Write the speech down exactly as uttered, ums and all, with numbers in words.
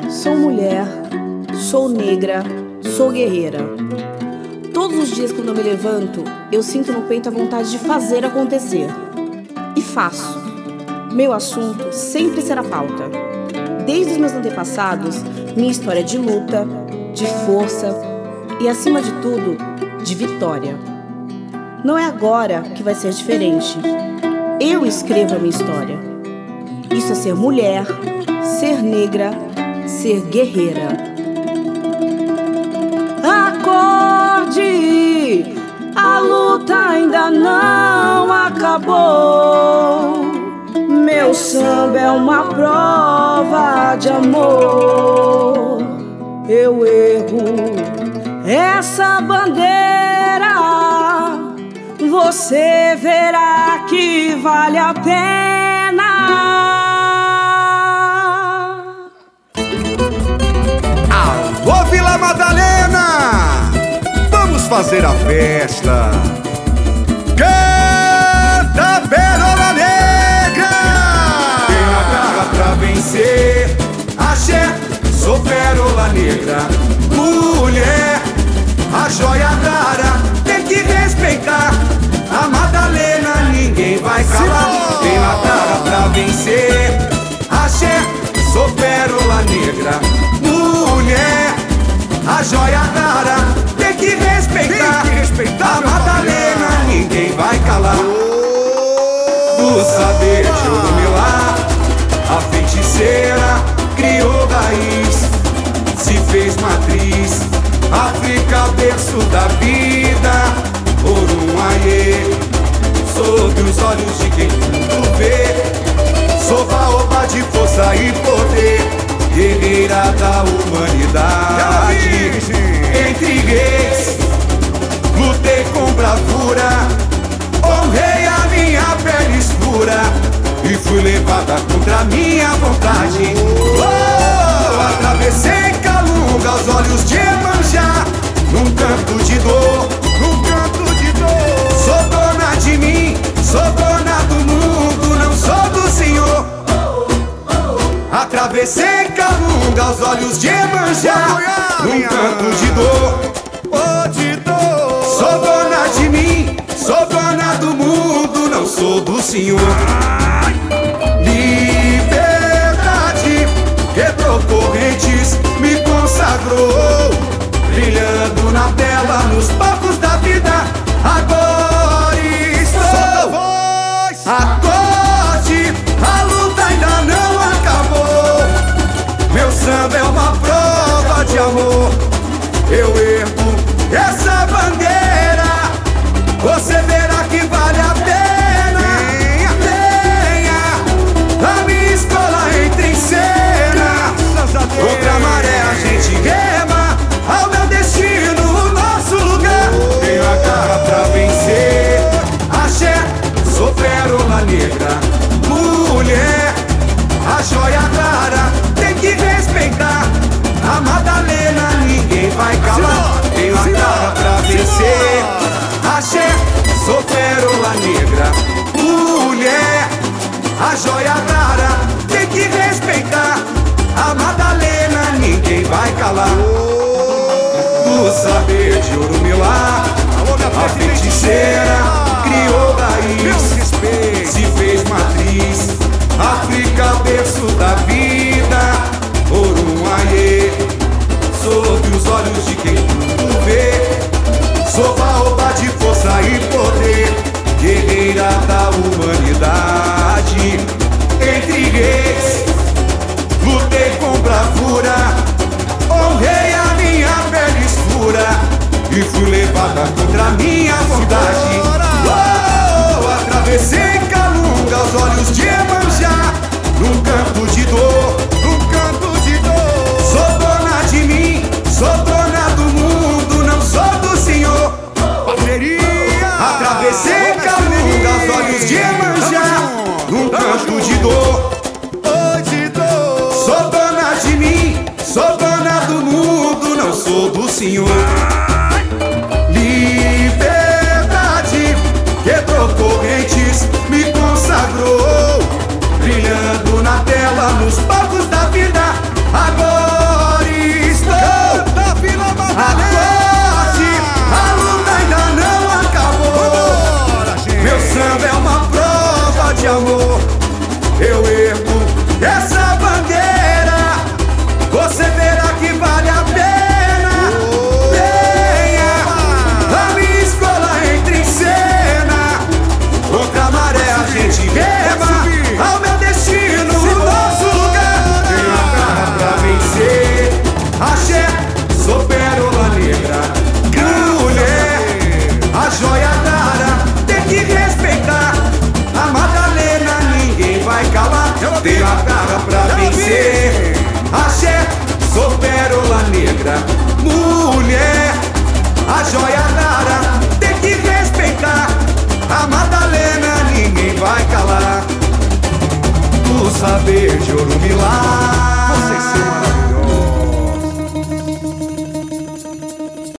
Sou mulher, sou negra, sou guerreira. Todos os dias quando eu me levanto, eu sinto no peito a vontade de fazer acontecer. E faço. Meu assunto sempre será pauta. Desde os meus antepassados, minha história é de luta, de força e, acima de tudo, de vitória. Não é agora que vai ser diferente. Eu escrevo a minha história. Isso é ser mulher, ser negra, ser guerreira. Acorde, a luta ainda não acabou. Meu samba é uma prova de amor. Eu ergo essa bandeira, você verá que vale a pena. Alô, Vila Madalena! Vamos fazer a festa! Canta, Pérola Negra! Tem a garra pra vencer. Axé, sou Pérola Negra. Mulher, a joia rara, tem que respeitar. A Madalena ninguém vai calar. Tem a garra pra vencer. Axé, sou Pérola Negra. Mulher, a joia rara, tem que respeitar, tem que respeitar. A Madalena ninguém vai calar. Do saber de Urumilá, a feiticeira criou raiz, se fez matriz. África, berço da vida, Orunhê, sob os olhos de quem tudo vê. Sou baobá de força e poder, guerreira da humanidade. Entre reis, lutei com bravura, honrei a minha pele escura e fui levada contra a minha vontade. Oh, atravessei Calunga, os olhos de Iemanjá, num canto de dor, num canto de dor. Sou dona de mim, sou dona do mundo, não sou do Senhor. Atravessei Calunga, os olhos de Iemanjá, num canto de dor, oh, de dor. Sou dona de mim, sou dona do mundo, não sou do Senhor. Liberdade, quebrou correntes, me consagrou, brilhando na tela, nos palcos da vida. Agora estou. Acorde, a luta ainda não acabou. Meu samba é uma prova de amor. Eu ergo essa bandeira, você verá que vale a pena. Venha, a minha escola entra em cena. Contra a maré a gente rema, ao meu destino, o nosso lugar. Tenho a garra pra vencer. Axé, sou Pérola Negra. Mulher, a joia rara, tem que respeitar. A Madalena ninguém vai calar. Tenho a garra pra vencer. Axé, sou Pérola Negra. Mulher, a joia rara, tem que respeitar. A Madalena ninguém vai calar. Do saber de Urumilá, a feiticeira criou raiz, se fez matriz. África, berço da vida, Orunhê, sob os olhos de quem tudo vê. Sou baobá de força e poder, guerreira da humanidade. Entre reis, lutei com bravura, honrei a minha pele escura e fui levada contra a minha vontade. Oh, atravessei Calunga, os olhos de Iemanjá, num canto de dor, num canto de dor. Sou dona de mim, sou dona do mundo, não sou do Senhor. Parceria! Atravessei Calunga, os olhos de Iemanjá, num canto de dor. Sou dona de mim, sou dona do mundo, não sou do Senhor. Liberdade, quebrou correntes, me consagrou, brilhando na tela, nos palcos